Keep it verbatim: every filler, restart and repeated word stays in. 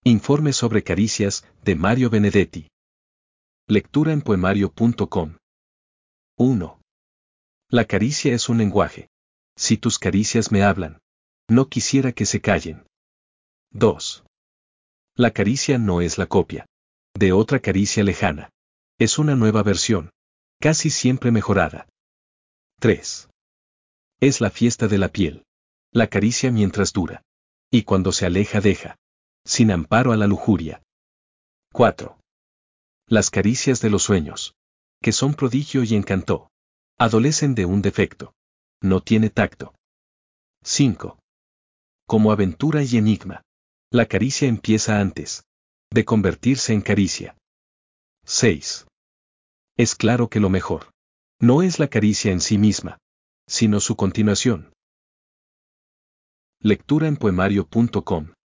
Informe sobre caricias, de Mario Benedetti. Lectura en poemario punto com. uno. La caricia es un lenguaje. Si tus caricias me hablan, no quisiera que se callen. dos. La caricia no es la copia de otra caricia lejana. Es una nueva versión, casi siempre mejorada. tres. Es la fiesta de la piel. La caricia mientras dura. Y cuando se aleja deja sin amparo a la lujuria. cuatro. Las caricias de los sueños, que son prodigio y encanto, adolecen de un defecto. No tiene tacto. cinco. Como aventura y enigma, la caricia empieza antes de convertirse en caricia. seis. Es claro que lo mejor no es la caricia en sí misma, sino su continuación. Lectura en poemario punto com.